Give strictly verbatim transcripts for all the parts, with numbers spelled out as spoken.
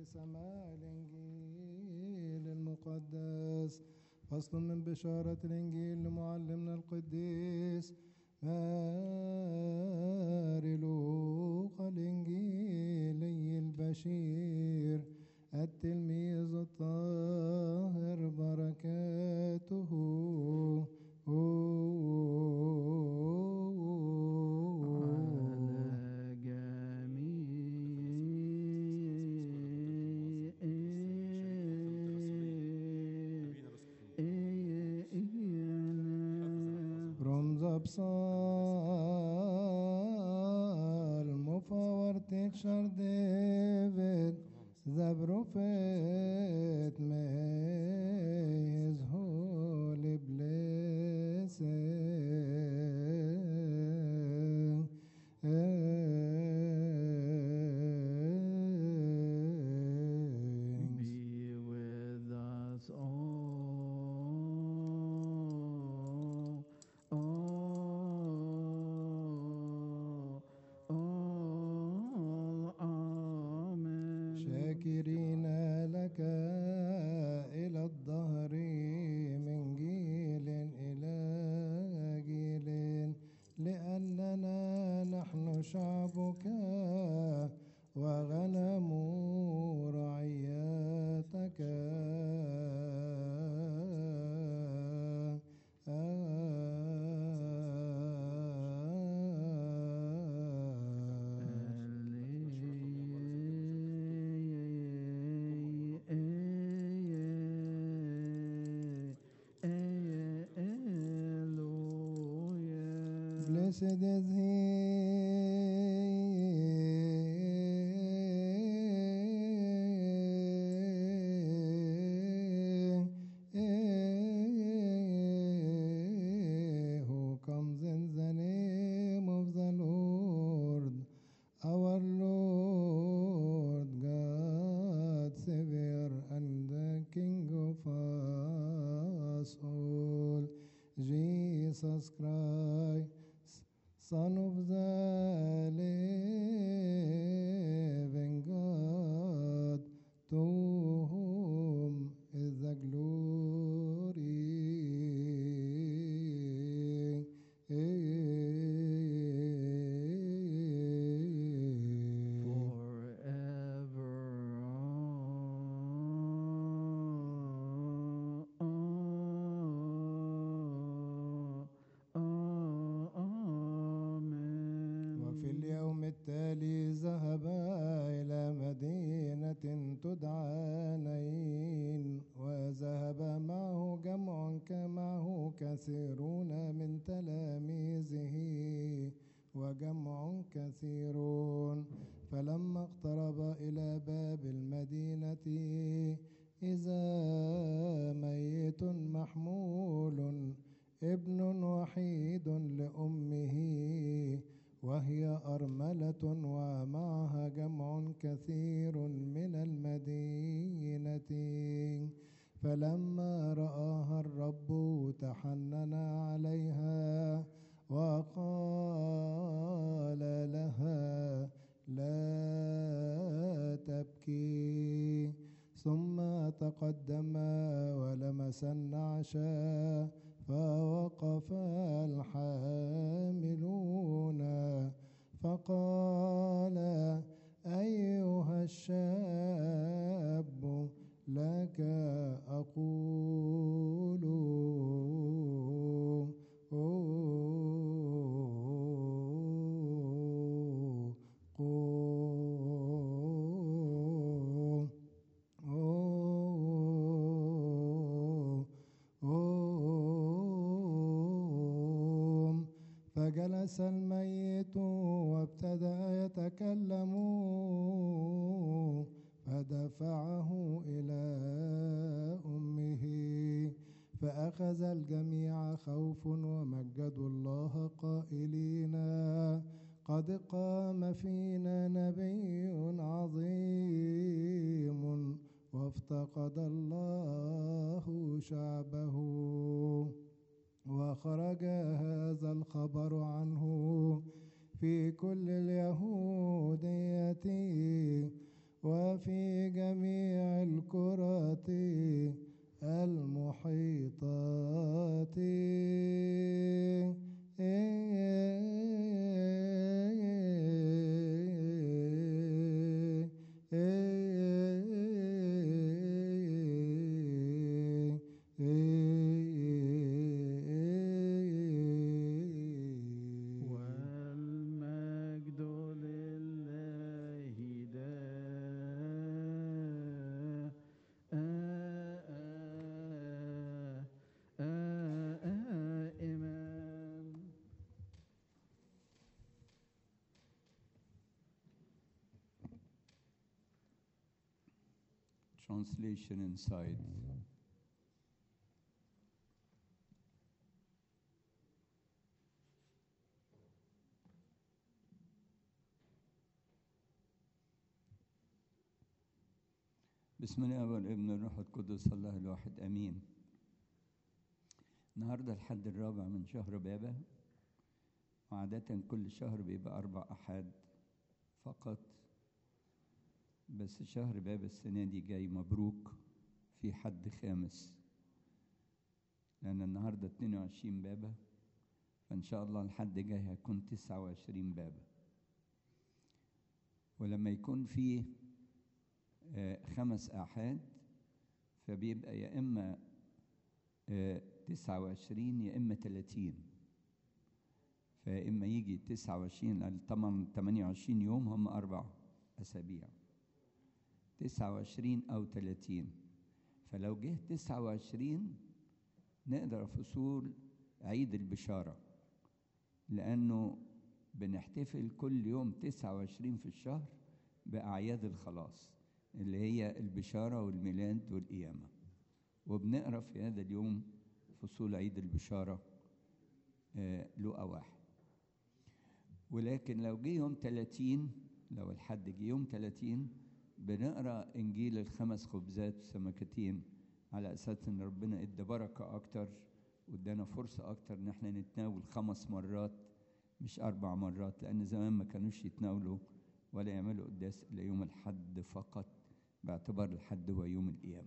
سماع الإنجيل المقدس. فصل من بشارة الإنجيل لمعلمنا القديس ماري لوقا الإنجيلي البشير التلميذ الطاهر بركاته Psalm of our teacher David, the prophet, may his holy blessing be with us all. all, all. Amen. شاكرين لك إلى الدهر من جيل إلى جيل، لأننا نحن شعبك وغنم رعيتك. Blessed is he who comes in the name of the Lord, our Lord, God, Savior, and the King of us all, Jesus Christ, Son of the living God, to whom is the glory Forever. Amen. وفي اليوم التالي ذهب إلى مدينة تدعى نين، وذهب معه جمع معه كثيرون من تلاميذه وجمع كثيرون. فلما اقترب إلى باب المدينة إذا ميت محمول ابن وحيد لأمه وهي أرملة ومعها جمع كثير من المدينة. فلما رآها الرب تحنن عليها وقال لها لا تبكي. ثم تقدم ولمس النعش، فوقف الحاملون فقال أيها الشاب لك أقول فجلس الميت وابتدأ يتكلم، فدفعه إلى أمه، فأخذ الجميع خوف ومجدوا الله قائلين قد قام فينا نبي عظيم وافتقد الله شعبه. وخرج هذا الخبر عنه في كل اليهودية وفي جميع الكرات المحيطات. والمجد لله دائما. Translation inside. بسم الله والابن والروح القدس الله الواحد امين. النهارده الحد الرابع من شهر بابا، وعادة كل شهر بيبقى أربع أحد فقط، بس شهر بابا السنة دي جاي مبروك في حد خامس، لأن النهارده اتنين وعشرين بابا، فإن شاء الله الحد جاي هيكون تسعة وعشرين بابا. ولما يكون في آه خمس آحاد فبيبقى يا إما آه تسعة وعشرين يا إما تلاتين، فيا إما يجي تسعة وعشرين طبعا تمانية وعشرين يوم هم أربع أسابيع، تسعة وعشرين أو تلاتين. فلو جه تسعة وعشرين نقدر فصول عيد البشارة، لأنه بنحتفل كل يوم تسعة وعشرين في الشهر بأعياد الخلاص اللي هي البشارة والميلاد والقيامة، وبنقرأ في هذا اليوم فصول عيد البشارة آه لقا واحد. ولكن لو جه يوم تلاتين، لو الحد جه يوم تلاتين بنقرأ إنجيل الخمس خبزات وسمكتين، على أساس إن ربنا إدى بركة أكتر وإدانا فرصة أكتر إن إحنا نتناول خمس مرات مش أربع مرات، لأن زمان ما كانوش يتناولوا ولا يعملوا قداس إلا يوم الحد فقط، باعتبار الحد هو يوم القيامة.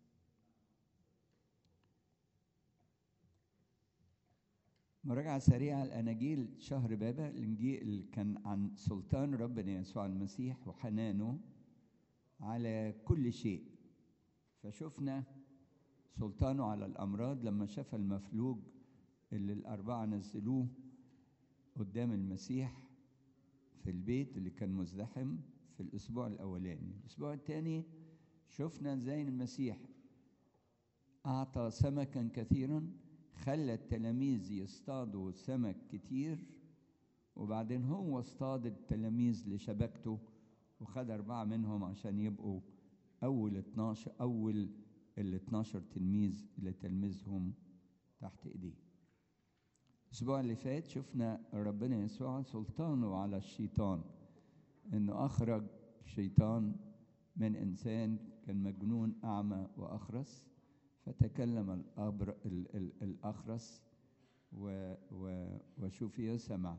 مراجعة سريعة الأناجيل شهر بابا. الإنجيل كان عن سلطان ربنا يسوع المسيح وحنانه على كل شيء، فشفنا سلطانه على الأمراض لما شاف المفلوج اللي الأربعة نزلوه قدام المسيح في البيت اللي كان مزدحم في الأسبوع الأولاني. الأسبوع الثاني شفنا زي المسيح أعطى سمكا كثيرا، خلى التلاميذ يصطادوا سمك كتير، وبعدين هو اصطاد التلاميذ لشبكته وخد أربعة منهم عشان يبقوا أول اتناشر أول ال اتناشر تلميذ اللي تلميذهم تحت إيديه. الأسبوع اللي فات شفنا ربنا يسوع سلطانه على الشيطان، إنه أخرج شيطان من إنسان كان مجنون أعمى وأخرس، فتكلم الأبر ال ال الأخرس و و وشفي سمع.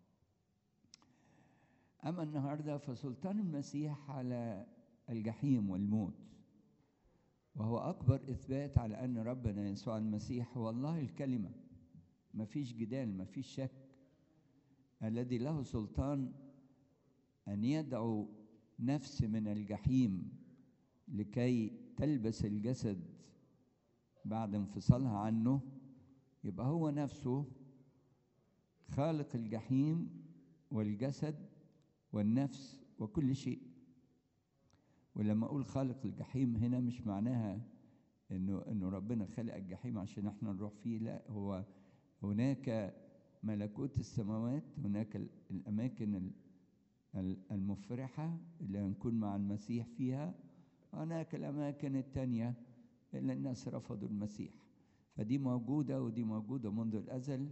أما النهارده فسلطان المسيح على الجحيم والموت، وهو أكبر إثبات على أن ربنا يسوع المسيح هو الله الكلمة، مفيش جدال مفيش شك، الذي له سلطان أن يدعو نفس من الجحيم لكي تلبس الجسد بعد انفصالها عنه، يبقى هو نفسه خالق الجحيم والجسد والنفس وكل شيء. ولما أقول خالق الجحيم هنا مش معناها إنه إنه ربنا خلق الجحيم عشان إحنا نروح فيه، لا، هو هناك ملكوت السماوات، هناك الأماكن المفرحة اللي هنكون مع المسيح فيها، هناك الأماكن التانية اللي الناس رفضوا المسيح، فدي موجودة ودي موجودة منذ الأزل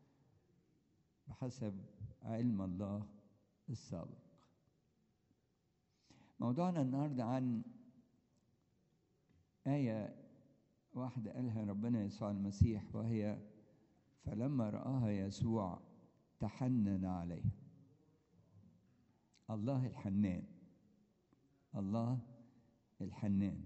بحسب علم الله السابق. موضوعنا النهاردة عن آية واحدة قالها ربنا يسوع المسيح، وهي فلما رآها يسوع تحنن عليه. الله الحنان الله الحنان.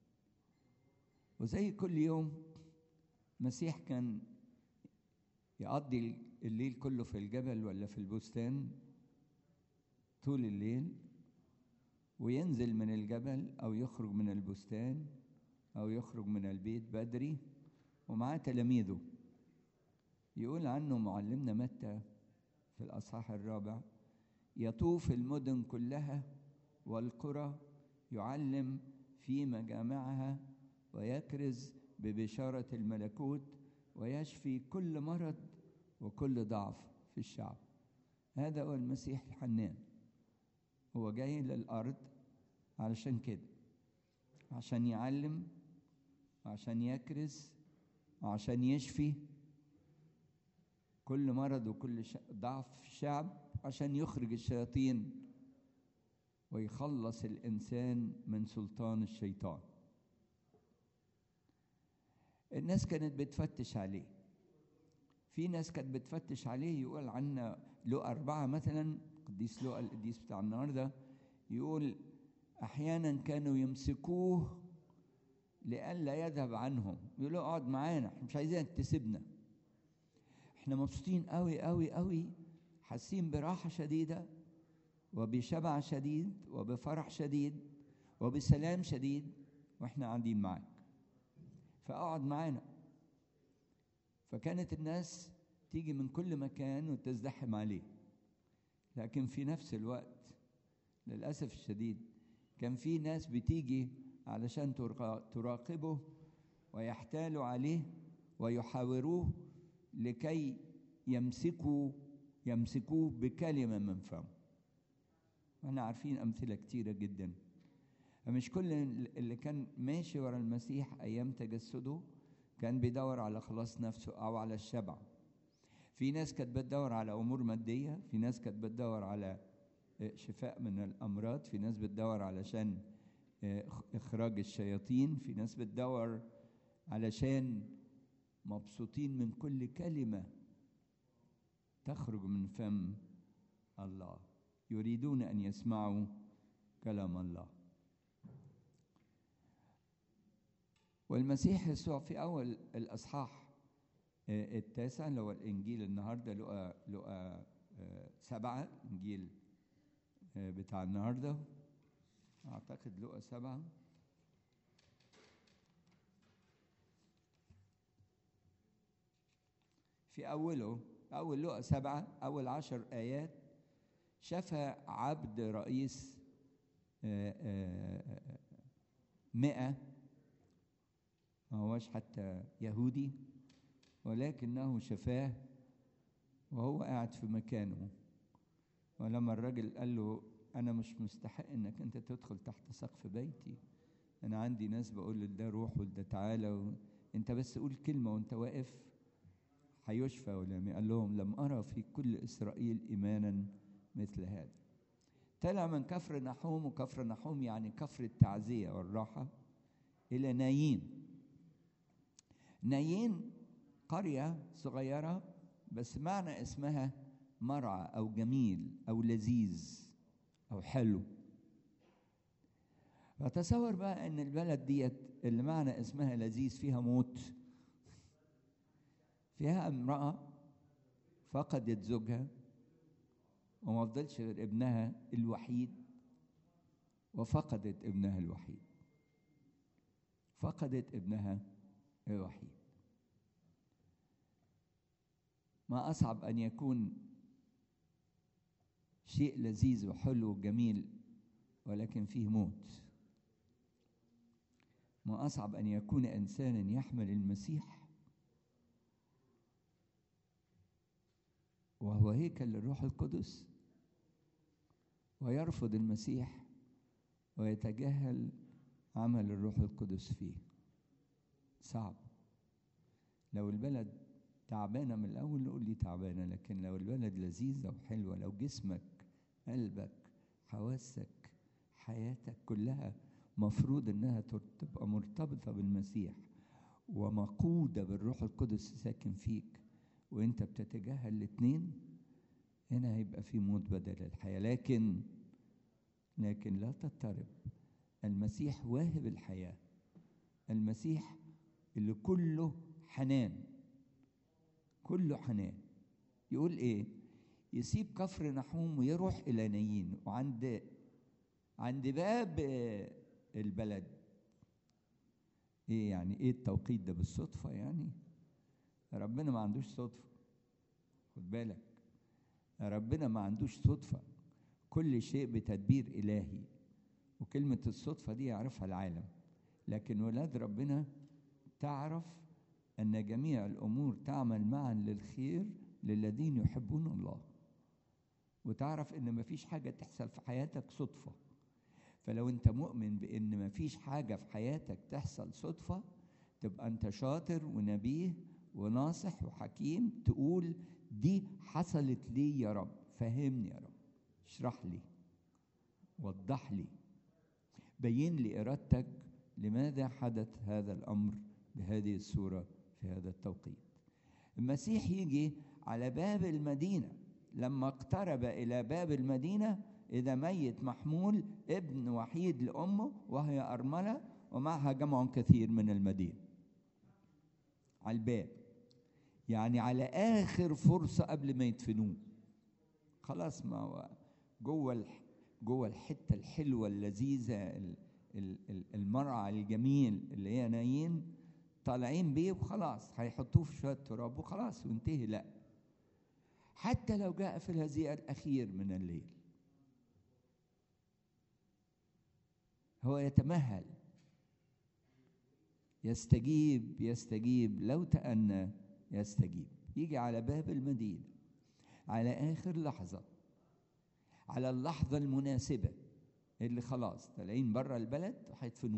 وزي كل يوم المسيح كان يقضي الليل كله في الجبل ولا في البستان طول الليل، وينزل من الجبل أو يخرج من البستان أو يخرج من البيت بدري ومعاه تلاميذه. يقول عنه معلمنا متى في الأصحاح الرابع: يطوف المدن كلها والقرى يعلم في مجامعها ويكرز ببشارة الملكوت ويشفي كل مرض وكل ضعف في الشعب. هذا هو المسيح الحنان. هو جاي للأرض علشان كده، عشان يعلم وعشان يكرز وعشان يشفي كل مرض وكل ضعف في الشعب، عشان يخرج الشياطين ويخلص الإنسان من سلطان الشيطان. الناس كانت بتفتش عليه. في ناس كانت بتفتش عليه. يقول عنا لقى أربعة مثلا، قديس لقى القديس بتاع النهارده، يقول أحيانا كانوا يمسكوه لئلا يذهب عنهم. يقولوا اقعد معانا، احنا مش عايزينك تسيبنا، احنا مبسوطين قوي قوي قوي، حاسين براحة شديدة وبشبع شديد وبفرح شديد وبسلام شديد واحنا قاعدين معاك، فاقعد معانا. فكانت الناس تيجي من كل مكان وتزدحم عليه. لكن في نفس الوقت للأسف الشديد كان في ناس بتيجي علشان تراقبه ويحتالوا عليه ويحاوروه لكي يمسكوا يمسكوه بكلمة من فمه. احنا عارفين أمثلة كتيرة جدا. مش كل اللي كان ماشي ورا المسيح أيام تجسده كان بيدور على خلاص نفسه أو على الشبع. في ناس كانت بتدور على أمور مادية، في ناس كانت بتدور على شفاء من الأمراض، في ناس بتدور علشان إخراج الشياطين، في ناس بتدور علشان مبسوطين من كل كلمة تخرج من فم الله، يريدون أن يسمعوا كلام الله. والمسيح يسوع في أول الأصحاح التاسع اللي هو الإنجيل النهاردة لقى لقى سبعة، إنجيل بتاع النهاردة أعتقد لقى سبعة، في أوله أول لقى سبعة أول عشر آيات شفى عبد رئيس مئة، ما هوش حتى يهودي، ولكنه شفاه وهو قاعد في مكانه. ولما الراجل قال له أنا مش مستحق إنك أنت تدخل تحت سقف بيتي، أنا عندي ناس بقول لده روح ولده تعالى، أنت بس قول كلمة وأنت واقف هيشفى. ولم قال لهم لم أرى في كل إسرائيل إيمانا مثل هذا. طلع من كفر نحوم، وكفر نحوم يعني كفر التعزية والراحة، إلى نايين. نايين قرية صغيرة بس معنى اسمها مرعى أو جميل أو لذيذ أو حلو. فتصور بقى أن البلد ديت اللي معنى اسمها لذيذ فيها موت، فيها امرأة فقدت زوجها وما فضلش غير ابنها الوحيد، وفقدت ابنها الوحيد فقدت ابنها الوحيد. ما أصعب أن يكون شيء لذيذ وحلو وجميل ولكن فيه موت. ما أصعب أن يكون إنسانا يحمل المسيح وهو هيكل للروح القدس ويرفض المسيح ويتجاهل عمل الروح القدس فيه. صعب. لو البلد تعبانة من الأول نقول لي تعبانة، لكن لو البلد لذيذة وحلوة، لو جسمك قلبك حواسك حياتك كلها مفروض إنها تبقى مرتبطة بالمسيح ومقودة بالروح القدس ساكن فيك، وإنت بتتجاهل الاثنين، هنا هيبقى في موت بدل الحياة. لكن لكن لا تضطرب. المسيح واهب الحياة، المسيح اللي كله حنان، كله حنان. يقول ايه؟ يسيب كفر نحوم ويروح الى نايين، وعند عند باب البلد. ايه يعني؟ ايه التوقيت ده؟ بالصدفة يعني؟ ربنا ما عندوش صدفة، خد بالك، ربنا ما عندوش صدفة، كل شيء بتدبير إلهي. وكلمة الصدفة دي يعرفها العالم، لكن ولاد ربنا تعرف أن جميع الأمور تعمل معا للخير للذين يحبون الله، وتعرف أن ما فيش حاجة تحصل في حياتك صدفة. فلو أنت مؤمن بأن ما فيش حاجة في حياتك تحصل صدفة، تبقى أنت شاطر ونبيه وناصح وحكيم، تقول دي حصلت لي يا رب، فهمني يا رب، اشرح لي، وضح لي، بين لي إرادتك، لماذا حدث هذا الأمر بهذه الصورة في هذا التوقيت. المسيح يجي على باب المدينة، لما اقترب إلى باب المدينة إذا ميت محمول ابن وحيد لأمه وهي أرملة ومعها جمع كثير من المدينة، على الباب، يعني على آخر فرصة قبل ما يدفنوه. خلاص، ما هو جوه جوه الحتة الحلوة اللذيذة، المرعى الجميل اللي هي نايين، طالعين بيه وخلاص، هيحطوه في شوية تراب وخلاص وانتهي. لا، حتى لو جاء في الهزيع الأخير من الليل هو يتمهل، يستجيب يستجيب لو تأنى يستجيب. يجي على باب المدينة على آخر لحظة، على اللحظة المناسبة اللي خلاص طالعين بره البلد وهيدفنوه.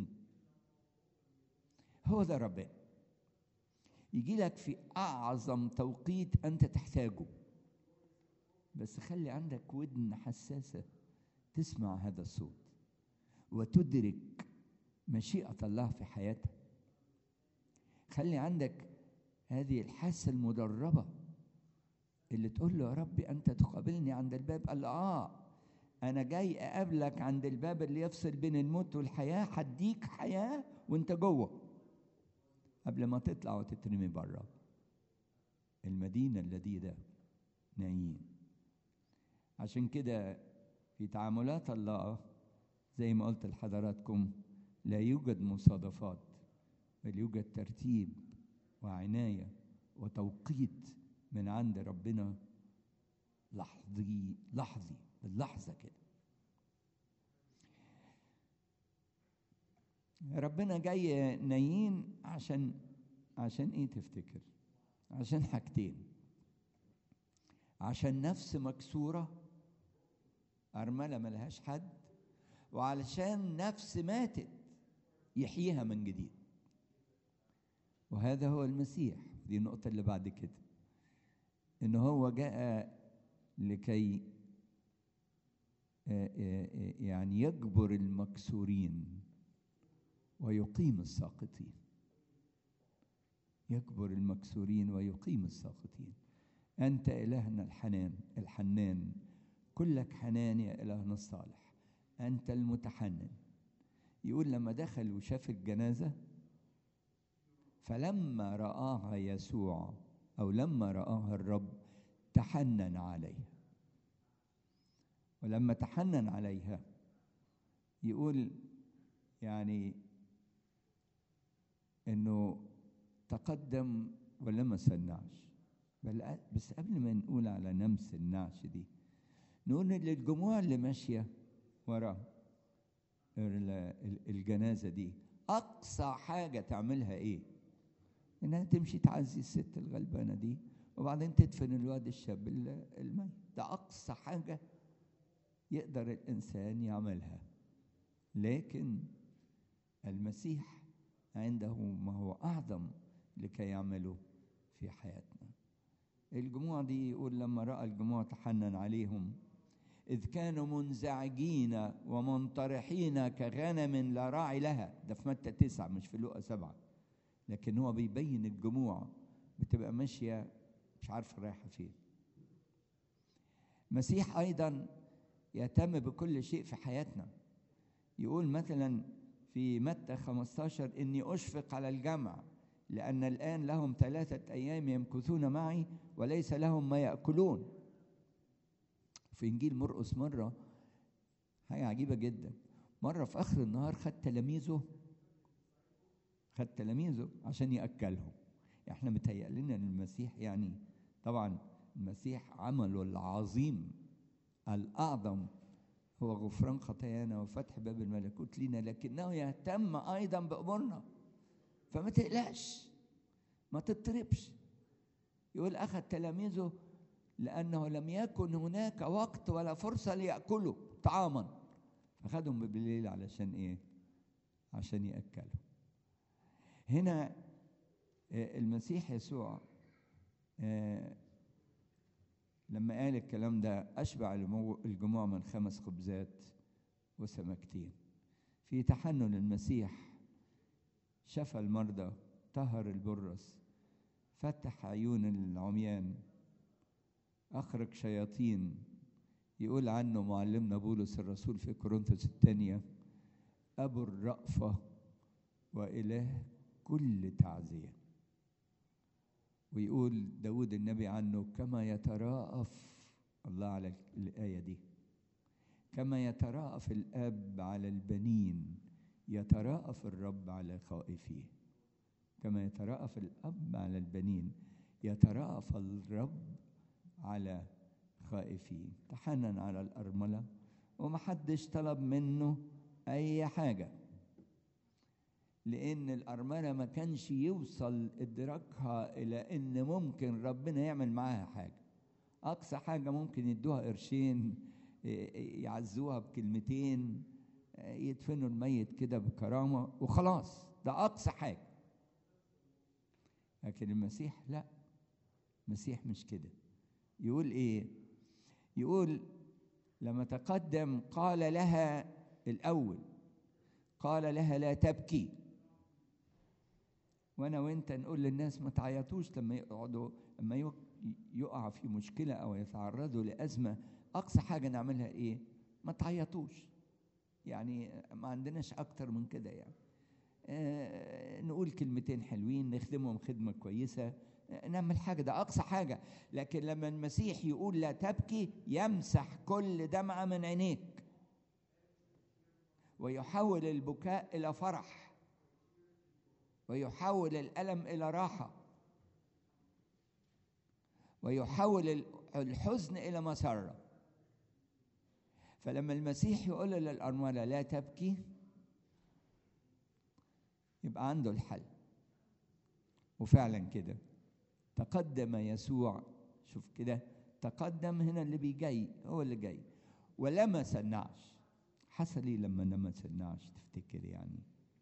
هو ده ربنا، يجي لك في أعظم توقيت أنت تحتاجه، بس خلي عندك ودن حساسة تسمع هذا الصوت وتدرك مشيئة الله في حياتك. خلي عندك هذه الحاسة المدربة اللي تقول له يا ربي أنت تقابلني عند الباب. قال آه أنا جاي أقابلك عند الباب اللي يفصل بين الموت والحياة، هديك حياة وأنت جوه قبل ما تطلع وتترمي بره المدينة اللذيذة نايين. عشان كده في تعاملات الله زي ما قلت لحضراتكم لا يوجد مصادفات، بل يوجد ترتيب وعناية وتوقيت من عند ربنا، لحظي لحظي باللحظة كده. ربنا جاي نايين عشان عشان ايه تفتكر؟ عشان حاجتين: عشان نفس مكسورة أرملة ملهاش حد، وعلشان نفس ماتت يحييها من جديد. وهذا هو المسيح. دي النقطة اللي بعد كده، إن هو جاء لكي يعني يجبر المكسورين ويقيم الساقطين. يجبر المكسورين ويقيم الساقطين. أنت إلهنا الحنان الحنان، كلك حنان يا إلهنا الصالح، أنت المتحنن. يقول لما دخل وشاف الجنازة، فلما رآها يسوع أو لما رآها الرب تحنن عليها. ولما تحنن عليها يقول يعني إنه تقدم ولمس النعش. بل بس قبل ما نقول على لمس النعش دي، نقول للجموع اللي ماشية ورا الجنازة دي أقصى حاجة تعملها إيه؟ إنها تمشي تعزي الست الغلبانة دي وبعدين تدفن الواد الشاب الميت. ده أقصى حاجة يقدر الإنسان يعملها. لكن المسيح عنده ما هو أعظم لكي يعمله في حياتنا. الجموع دي يقول لما رأى الجموع تحنن عليهم، إذ كانوا منزعجين ومنطرحين كغنم لا راعي لها. ده في متى تسعة مش في لوقا سبعة، لكن هو بيبين الجموع بتبقى ماشية مش عارفة رايحة فين. المسيح أيضا يهتم بكل شيء في حياتنا. يقول مثلا في متى خمستاشر إني أشفق على الجمع لأن الآن لهم ثلاثة أيام يمكثون معي وليس لهم ما يأكلون. في إنجيل مرقس مرة حاجة عجيبة جدا، مرة في آخر النهار خد تلاميذه خد تلاميذه عشان يأكلهم. احنا متهيأ لنا ان المسيح يعني طبعا المسيح عمله العظيم الأعظم هو غفران خطايانا وفتح باب الملكوت لنا، لكنه يهتم أيضا بأمورنا. فما تقلقش، ما تضطربش. يقول أخذ تلاميذه لأنه لم يكن هناك وقت ولا فرصة ليأكلوا طعاما، فخدهم بالليل علشان إيه؟ عشان يأكلوا. هنا المسيح يسوع لما قال الكلام ده أشبع الجموع من خمس خبزات وسمكتين. في تحنن المسيح شفى المرضى، طهر البرص، فتح عيون العميان، أخرج شياطين. يقول عنه معلمنا بولس الرسول في كورنثوس الثانية أبو الرأفة وإله كل تعزية. ويقول داود النبي عنه كما يتراءف الله على الآية دي، كما يتراءف الأب على البنين يتراءف الرب على خائفيه. كما يتراءف الأب على البنين يتراءف الرب على خائفيه. تحنن على الأرملة ومحدش طلب منه أي حاجة، لأن الأرملة ما كانش يوصل إدراكها إلى إن ممكن ربنا يعمل معاها حاجة. أقصى حاجة ممكن يدوها قرشين، يعزوها بكلمتين، يدفنوا الميت كده بكرامة وخلاص، ده أقصى حاجة. لكن المسيح لا، المسيح مش كده. يقول إيه؟ يقول لما تقدم قال لها الأول، قال لها لا تبكي. وانا وانت نقول للناس ما تعيطوش لما يقعدوا، لما يقع في مشكله او يتعرضوا لازمه. اقصى حاجه نعملها ايه؟ ما تعيطوش، يعني ما عندناش اكتر من كده. يعني آه نقول كلمتين حلوين، نخدمهم خدمه كويسه، آه نعمل حاجه، ده اقصى حاجه. لكن لما المسيح يقول لا تبكي يمسح كل دمعه من عينيك ويحول البكاء الى فرح ويحول الألم إلى راحة ويحول الحزن إلى مسرة. فلما المسيح يقول للأرملة لا تبكي يبقى عنده الحل. وفعلا كده تقدم يسوع، شوف كده، تقدم هنا اللي بيجي هو اللي جاي ولمس النعش. حصل ايه لما لمس النعش تفتكر؟ يعني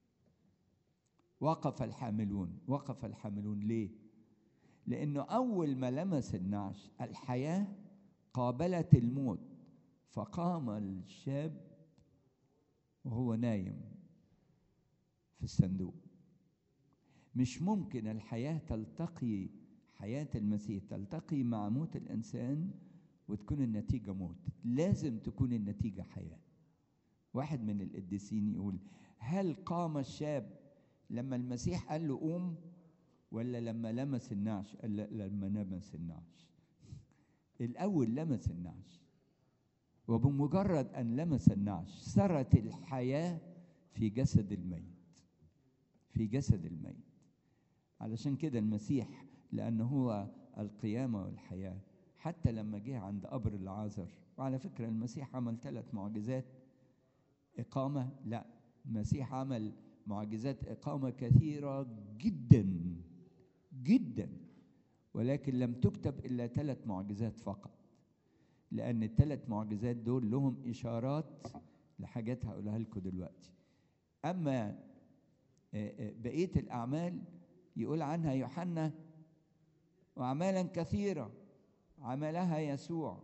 وقف الحاملون. وقف الحاملون ليه؟ لأنه أول ما لمس النعش الحياة قابلت الموت، فقام الشاب وهو نايم في الصندوق. مش ممكن الحياة تلتقي، حياة المسيح تلتقي مع موت الإنسان وتكون النتيجة موت. لازم تكون النتيجة حياة. واحد من القديسين يقول هل قام الشاب لما المسيح قال له قوم، ولا لما لمس النعش؟ قال لا، لما لمس النعش. الأول لمس النعش، وبمجرد أن لمس النعش سرت الحياة في جسد الميت، في جسد الميت. علشان كده المسيح لأنه هو القيامة والحياة، حتى لما جه عند قبر العازر، وعلى فكرة المسيح عمل ثلاث معجزات إقامة، لا، المسيح عمل معجزات إقامة كثيرة جدا جدا، ولكن لم تكتب إلا ثلاث معجزات فقط، لأن الثلاث معجزات دول لهم إشارات لحاجات هقولها لكم دلوقتي. أما بقية الأعمال يقول عنها يوحنا وأعمالا كثيرة عملها يسوع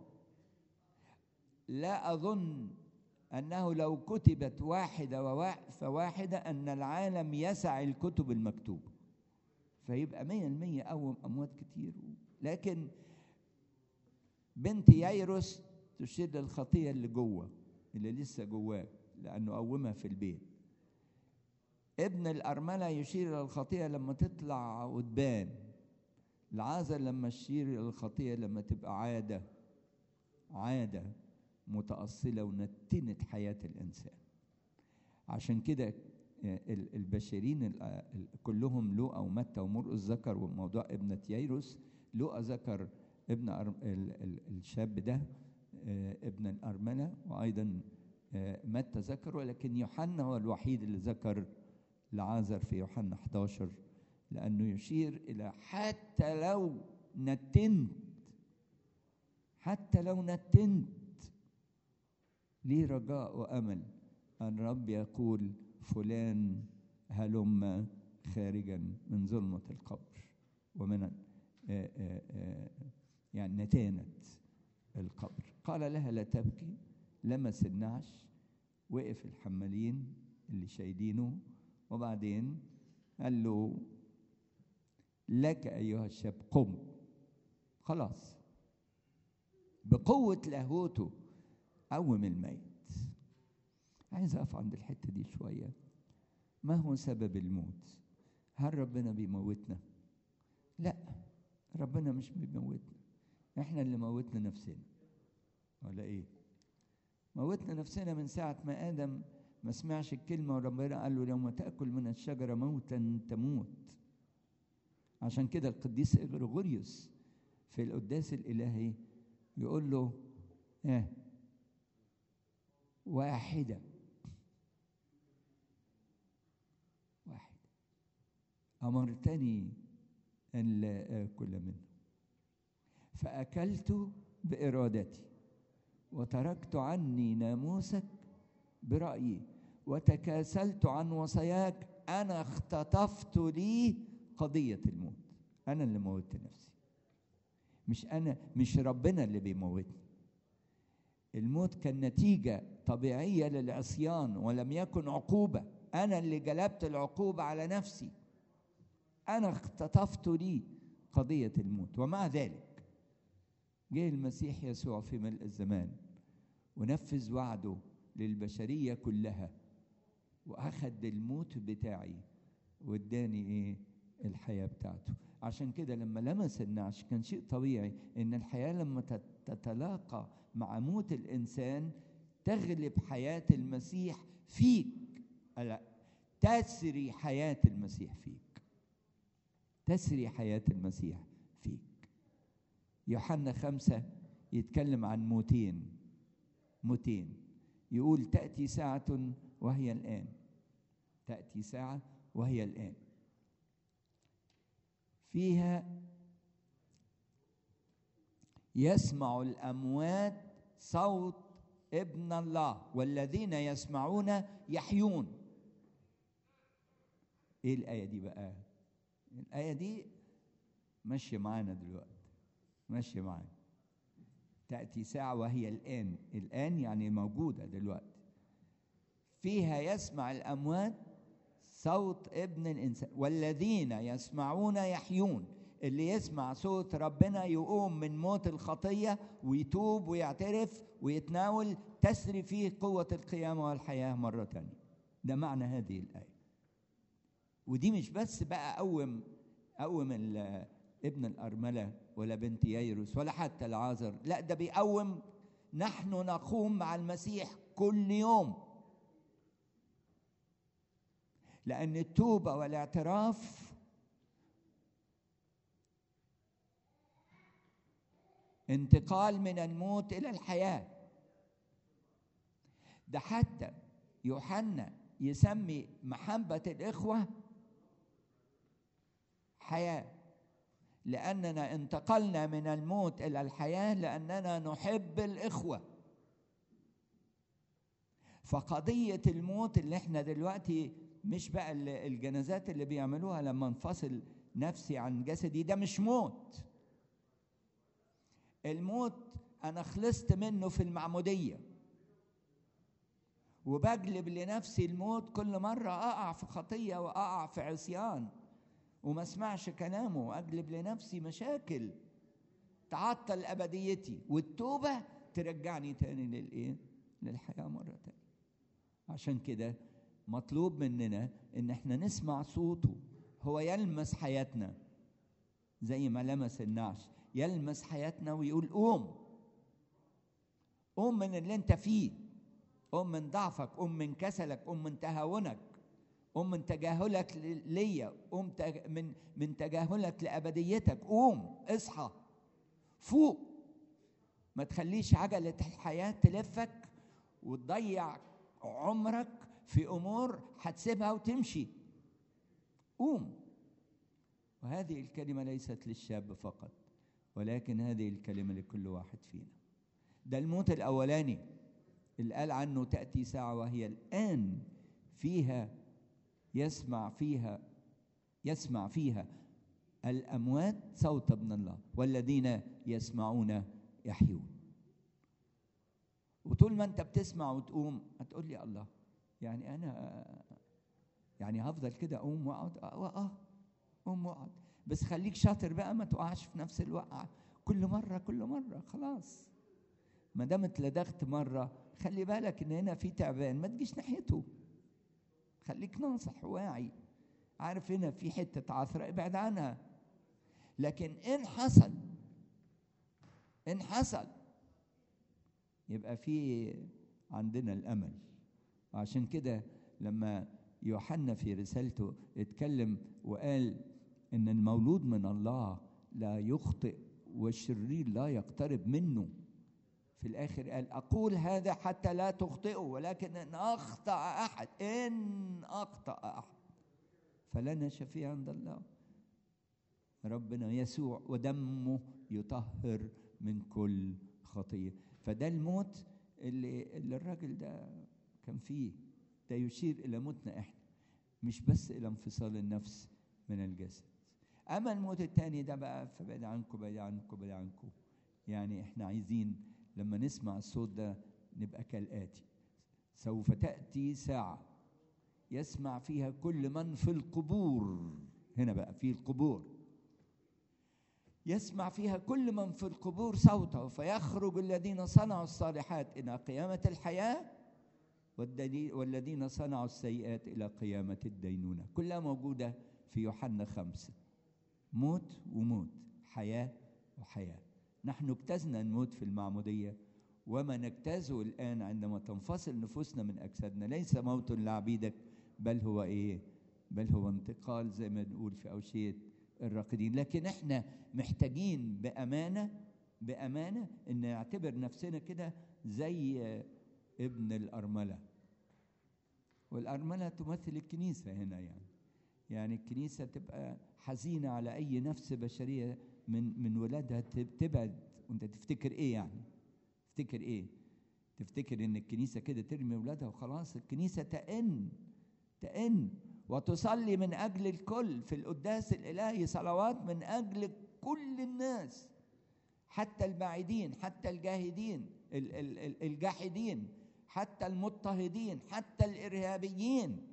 لا أظن أنه لو كتبت واحدة فواحدة أن العالم يسع الكتب المكتوبة، فيبقى مية المية قوم أموات كتير. لكن بنت يايروس تشير للخطية اللي جوه، اللي لسه جواك، لأنه قومها في البيت. ابن الأرملة يشير إلى الخطيئة لما تطلع وتبان. العازر لما يشير إلى الخطيئة لما تبقى عادة عادة متأصلة ونتنت حياة الإنسان. عشان كده البشرين كلهم لوقا ومتى ومرقس ذكروا موضوع ابنة ييروس. لوقا ذكر ابن الشاب ده ابن الأرملة، وأيضا متى ذكر، ولكن يوحنا هو الوحيد اللي ذكر العازر في يوحنا إحدى عشر، لأنه يشير إلى حتى لو نتنت حتى لو نتنت ليه رجاء وأمل أن رب يقول فلان هلم خارجا من ظلمة القبر ومن آآ آآ يعني نتانة القبر. قال لها لا تبكي. لمس النعش، وقف الحمالين اللي شايلينه، وبعدين قال له لك أيها الشاب قم. خلاص بقوة لاهوته قوم الميت. عايز أقف عند الحتة دي شوية. ما هو سبب الموت؟ هل ربنا بيموتنا؟ لا، ربنا مش بيموتنا، احنا اللي موتنا نفسنا. ولا ايه؟ موتنا نفسنا من ساعة ما آدم ما سمعش الكلمة وربنا قال له يوم تأكل من الشجرة موتا تموت. عشان كده القديس غريغوريوس في القداس الإلهي يقول له اه واحدة واحدة أمرتني أن لا آكل منه فأكلت بإرادتي وتركت عني ناموسك برأيي وتكاسلت عن وصاياك. أنا اختطفت لي قضية الموت. أنا اللي موتت نفسي، مش أنا، مش ربنا اللي بيموتني. الموت كان نتيجة طبيعية للعصيان ولم يكن عقوبة. أنا اللي جلبت العقوبة على نفسي. أنا اختطفت لي قضية الموت. ومع ذلك جاء المسيح يسوع في ملء الزمان ونفذ وعده للبشرية كلها وأخذ الموت بتاعي واداني إيه؟ الحياة بتاعته. عشان كده لما لمس النعش كان شيء طبيعي إن الحياة لما تتلاقى مع موت الإنسان تغلب حياة المسيح فيك. لا، تسري حياة المسيح فيك، تسري حياة المسيح فيك. يوحنا خمسة يتكلم عن موتين موتين يقول تأتي ساعة وهي الآن. تأتي ساعة وهي الآن فيها يسمع الأموات صوت ابن الله والذين يسمعون يحيون. ايه الآية دي بقى؟ الآية دي ماشية معانا دلوقتي، ماشية معانا. تأتي ساعة وهي الآن. الآن يعني موجودة دلوقتي. فيها يسمع الأموات صوت ابن الإنسان والذين يسمعون يحيون. اللي يسمع صوت ربنا يقوم من موت الخطية ويتوب ويعترف ويتناول، تسري فيه قوة القيامة والحياة مرة تانية. ده معنى هذه الآية. ودي مش بس بقى قوم قوم ابن الأرملة ولا بنت ييروس ولا حتى العازر، لا، ده بيقوم نحن نقوم مع المسيح كل يوم. لأن التوبة والاعتراف انتقال من الموت إلى الحياة. ده حتى يوحنا يسمي محبة الإخوة حياة، لأننا انتقلنا من الموت إلى الحياة لأننا نحب الإخوة. فقضية الموت اللي احنا دلوقتي مش بقى الجنازات اللي بيعملوها لما انفصل نفسي عن جسدي، ده مش موت. الموت أنا خلصت منه في المعمودية، وبجلب لنفسي الموت كل مرة أقع في خطية وأقع في عصيان وما اسمعش كلامه، وأجلب لنفسي مشاكل تعطل أبديتي. والتوبة ترجعني تاني للإيه؟ للحياة مرة تانية. عشان كده مطلوب مننا ان احنا نسمع صوته. هو يلمس حياتنا زي ما لمس النعش، يلمس حياتنا ويقول قوم، قوم من اللي انت فيه، قوم من ضعفك، قوم من كسلك، قوم من تهاونك، قوم من تجاهلك ليا، قوم من من تجاهلك لأبديتك. قوم، اصحى، فوق، ما تخليش عجلة الحياة تلفك وتضيع عمرك في أمور هتسيبها وتمشي. قوم. وهذه الكلمة ليست للشاب فقط، ولكن هذه الكلمة لكل واحد فينا. ده الموت الأولاني اللي قال عنه تأتي ساعة وهي الآن فيها يسمع فيها يسمع فيها الأموات صوت ابن الله والذين يسمعون يحيون. وطول ما أنت بتسمع وتقوم هتقول لي الله، يعني أنا يعني هفضل كده أقوم وأقعد؟ أه قوم وأقعد، بس خليك شاطر بقى ما تقعش في نفس الوقعة كل مرة كل مرة. خلاص، ما دام اتلدغت مرة خلي بالك إن هنا في تعبان، ما تجيش ناحيته، خليك ناصح واعي، عارف هنا في حتة عثرة ابعد عنها. لكن إن حصل إن حصل يبقى في عندنا الأمل. وعشان كده لما يوحنا في رسالته اتكلم وقال إن المولود من الله لا يخطئ والشرير لا يقترب منه، في الآخر قال أقول هذا حتى لا تخطئوا، ولكن إن أخطأ أحد إن أخطأ أحد فلنا شفيع عند الله ربنا يسوع، ودمه يطهر من كل خطية. فده الموت اللي, اللي الراجل ده كان فيه، ده يشير إلى موتنا إحنا، مش بس إلى انفصال النفس من الجسد. أما الموت الثاني ده بقى فبعد عنكم بعد عنكم بعد عنكم. يعني إحنا عايزين لما نسمع الصوت ده نبقى كالآتي: سوف تأتي ساعة يسمع فيها كل من في القبور. هنا بقى في القبور، يسمع فيها كل من في القبور صوته، فيخرج الذين صنعوا الصالحات إلى قيامة الحياة والذين صنعوا السيئات إلى قيامة الدينونة. كلها موجودة في يوحنا خمسة. موت وموت، حياة وحياة. نحن اجتزنا الموت في المعمودية، وما نجتازه الآن عندما تنفصل نفوسنا من أجسادنا ليس موت لعبيدك، بل هو إيه؟ بل هو انتقال زي ما نقول في أوشية الراقدين. لكن احنا محتاجين بأمانة بأمانة إن نعتبر نفسنا كده زي ابن الأرملة. والأرملة تمثل الكنيسة هنا، يعني يعني الكنيسة تبقى حزينة على أي نفس بشرية من من ولادها تبعد. وأنت تفتكر إيه يعني؟ تفتكر إيه؟ تفتكر إن الكنيسة كده ترمي ولادها وخلاص؟ الكنيسة تئن تئن وتصلي من أجل الكل. في القداس الإلهي صلوات من أجل كل الناس، حتى البعيدين، حتى الجاهدين الجاحدين، حتى المضطهدين، حتى الإرهابيين،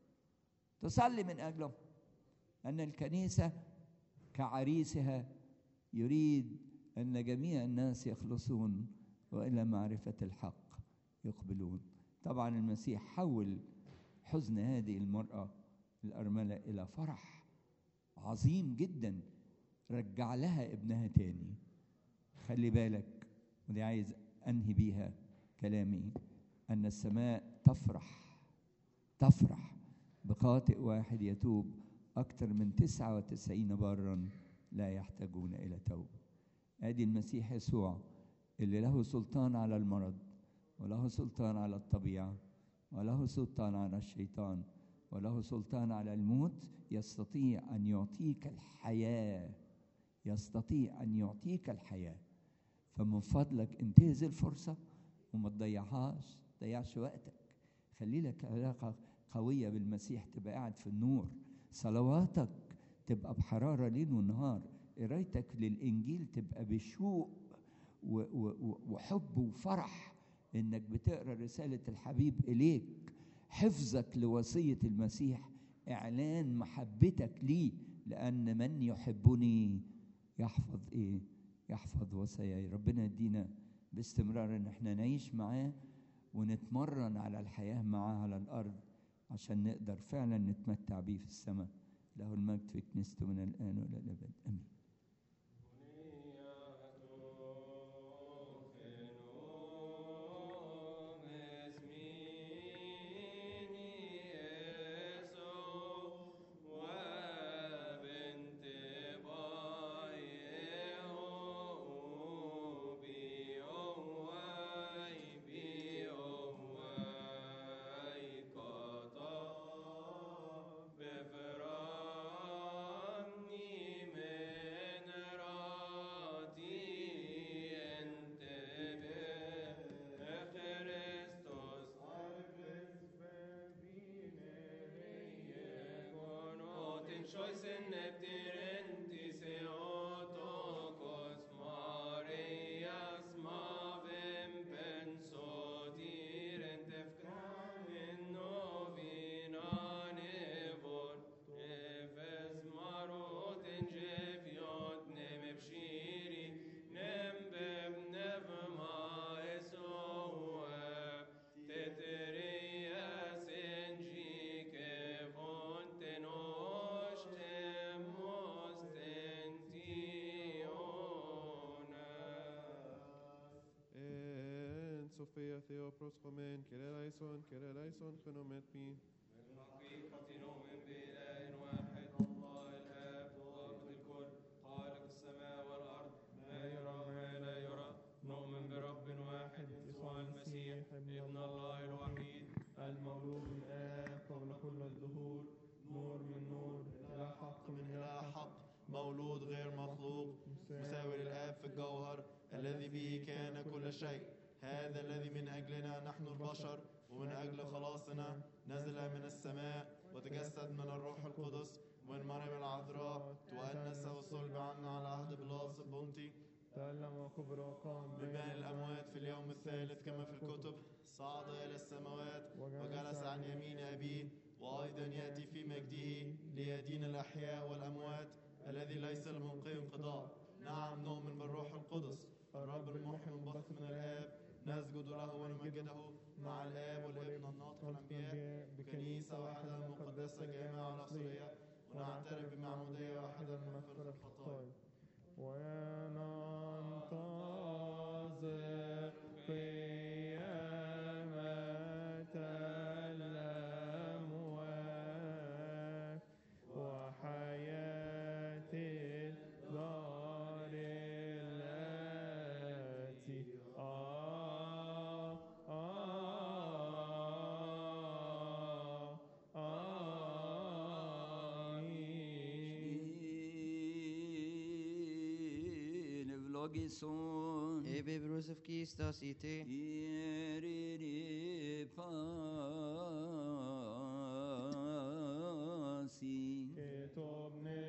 تصلي من أجلهم. أن الكنيسة كعريسها يريد أن جميع الناس يخلصون وإلى معرفة الحق يقبلون. طبعا المسيح حول حزن هذه المرأة الأرملة إلى فرح عظيم جدا، رجع لها ابنها تاني. خلي بالك، ودي عايز أنهي بيها كلامي، أن السماء تفرح تفرح بخاطئ واحد يتوب أكثر من تسعة وتسعين بارا لا يحتاجون إلى توبة. أدي المسيح يسوع اللي له سلطان على المرض، وله سلطان على الطبيعة، وله سلطان على الشيطان، وله سلطان على الموت. يستطيع أن يعطيك الحياة، يستطيع أن يعطيك الحياة. فمن فضلك انتهز الفرصة وما تضيعهاش، تضيعش وقتك. خلي لك علاقة قوية بالمسيح، تبقى قاعد في النور، صلواتك تبقى بحرارة ليل ونهار، قرايتك للإنجيل تبقى بشوق وحب وفرح إنك بتقرأ رسالة الحبيب إليك، حفظك لوصية المسيح، إعلان محبتك ليه، لأن من يحبني يحفظ إيه؟ يحفظ وصاياي. ربنا يدينا باستمرار إن احنا نعيش معاه ونتمرن على الحياة معاه على الأرض عشان نقدر فعلا نتمتع بيه في السماء. له المجد في كنيسته من الآن وإلى الأبد آمين. Sophia Theopros Chomen, Kereleison, Kereleison, Chronometmi. بالحقيقة نؤمن بإله واحد الله الآب ضابط الكل خالق السماء والأرض ما يرى وما لا يرى. نؤمن برب واحد يسوع المسيح ابن الله الوحيد المولود من الآب قبل كل الدهور نور من نور إله حق من إله حق مولود غير مخلوق مساوي للآب في الجوهر الذي به كان كل شيء. هذا الذي من أجلنا نحن البشر ومن أجل خلاصنا نزل من السماء وتجسد من الروح القدس ومن مريم العذراء تؤنس وصلب عنا على عهد بلاس البنطي تألم وكبر وقام من بين الأموات في اليوم الثالث كما في الكتب صعد إلى السماوات وجلس عن يمين أبيه وأيضا يأتي في مجده ليدين الأحياء والأموات الذي ليس لملقي انقضاء. نعم نؤمن بالروح القدس الرب المحيي المنبثق من الآب نسجد له ونمجده مع الآب والابن الناطق الأنبياء بكنيسة واحدة مقدسة جامعة رسولية ونعترف بمعمودية واحدة لمغفرة الخطايا وننتظر قيامة الأموات وحياة الدار التي آه آه آمين. Vlogison Ebe brosef kistas ite. Ierere pasi كتب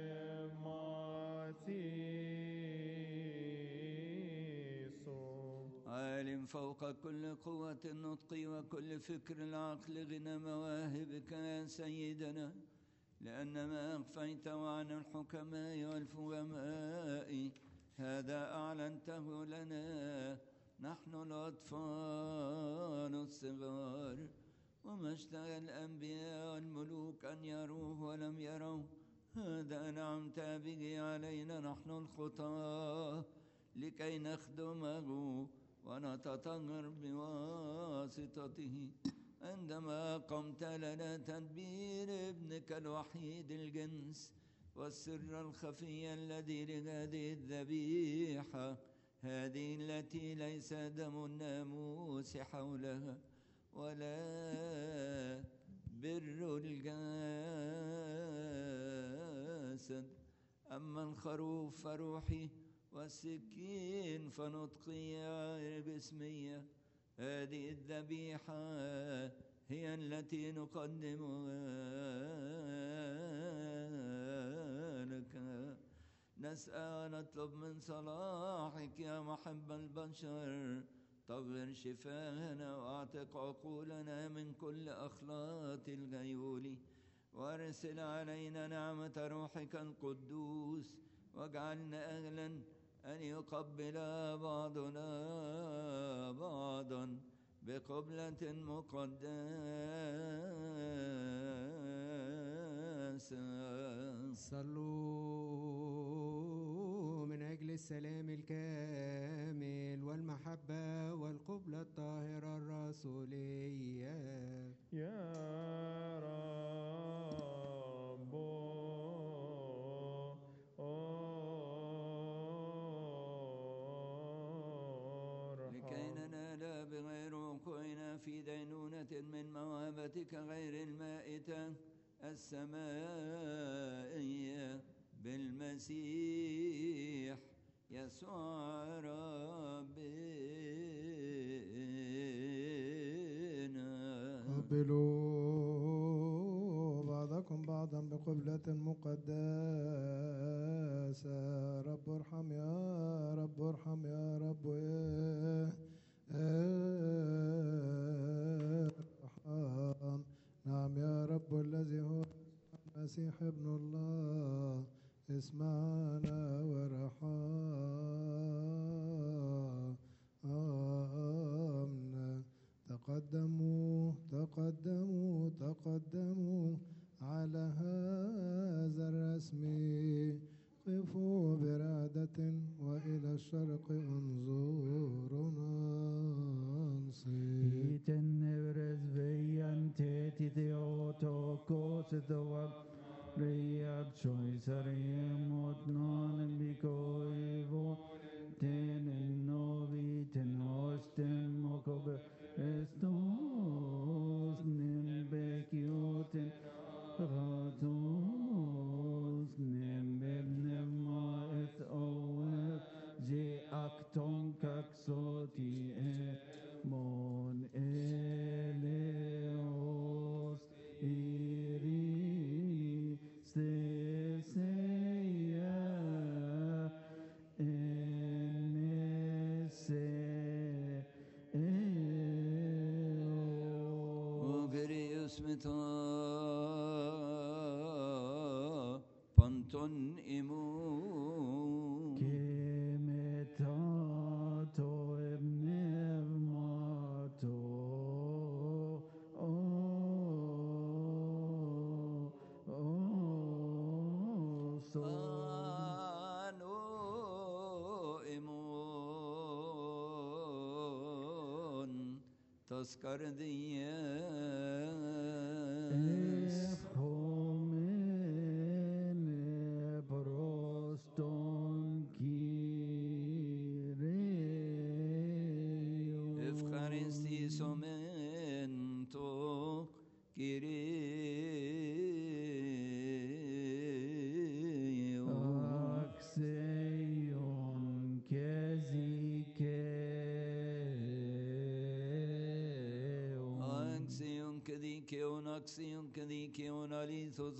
نعمتيسو عالم فوق كل قوة النطق وكل فكر العقل غنى مواهبك يا سيدنا لأن ما أخفيت عن الحكماء والفهماء هذا أعلنته لنا نحن الأطفال الصغار. وما اشتهى الأنبياء والملوك أن يروه ولم يروه هذا نعمت به علينا نحن الخطاة لكي نخدمه ونتطهر بواسطته عندما قمت لنا تدبير ابنك الوحيد الجنس والسر الخفي الذي لهذه الذبيحة هذه التي ليس دم الناموس حولها ولا بر الجسد أما الخروف فروحي والسكين فنطقي باسمية هذه الذبيحة هي التي نقدمها لك. نسأل نطلب من صلاحك يا محب البشر طهر شفاهنا واعتق عقولنا من كل أخلاط الغيول وارسل علينا نعمة روحك القدوس واجعلنا أهلا أن يقبل بعضنا بعضا بقبلة مقدسة. صلوا من أجل السلام الكامل والمحبة والقبلة الطاهرة الرسولية. يا رب لكي ننال بغير وقوعنا في دينونة من موهبتك غير المائتة السمائية بالمسيح يسوع ربنا. قبلوا بعضكم بعضا بقبلة مقدسة. رب ارحم يا رب ارحم يا رب ارحم. نعم يا رب الذي هو المسيح ابن الله اسمعنا وارحمنا. تقدموا تقدموا تقدموا على هذا الرسم. قفوا برعدة وإلى الشرق انظروا ننصت. Tenebres veillante ti theotokos doab reab choisariemot non bicoivo tenen novi tenostem mocobe estos nimbecioten ratos nimbebnema et oef je acton caxoti e mon eleos iri seseia enese eo. Ogrius meta panton imun. Kemetato ebnevmato o o so Ano imun تذكر دياس. Efhomene proston Kyrios. Ευχαριστής ομεν το Κυρίω. Αξέιον και δικαίων. Αξίον και δικαίων, αξίον και δικαίων αλήθως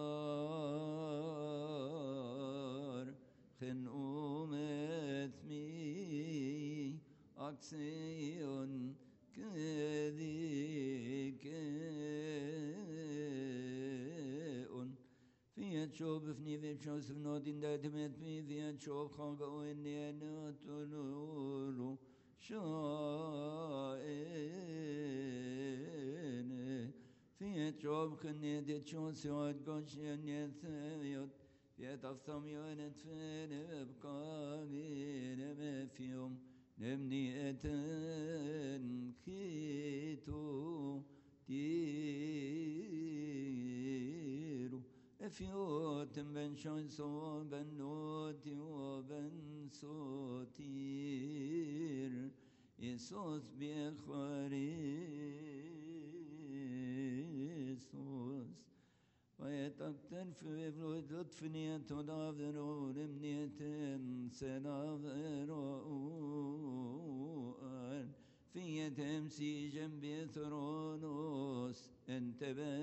γάρ. خنومت مي أكسيون كذيكون فيها شوب فني في شوس فنودين داتمت مي فيها شوب خاقو إني أنا تلولو شائن فيها شوب خني دي شوس يوت قوشين يثيوت يتفصميون تفين بقاقين ما فيهم نمني أتن كيتو تيرو افيوت بن شنسو بن نوتي وبن سوتير يسوس بخريسوس ويتكتر في لطفني تناظرون منية سناظرون في تمسي جنبي ثرونوس انت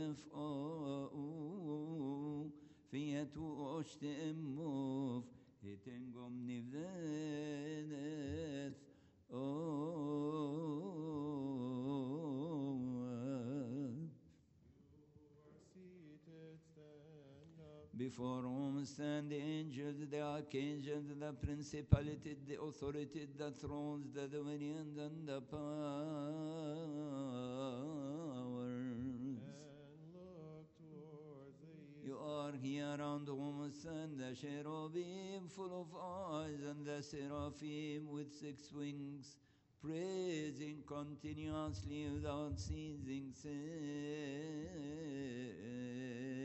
بفقاو في توش تأموف هتنقم نفذات Before whom stand the angels, the archangels, the principalities, the authorities, the thrones, the dominions, and the powers. And look towards the east. You are here around whom stand the cherubim full of eyes, and the seraphim with six wings, praising continuously without ceasing, saying,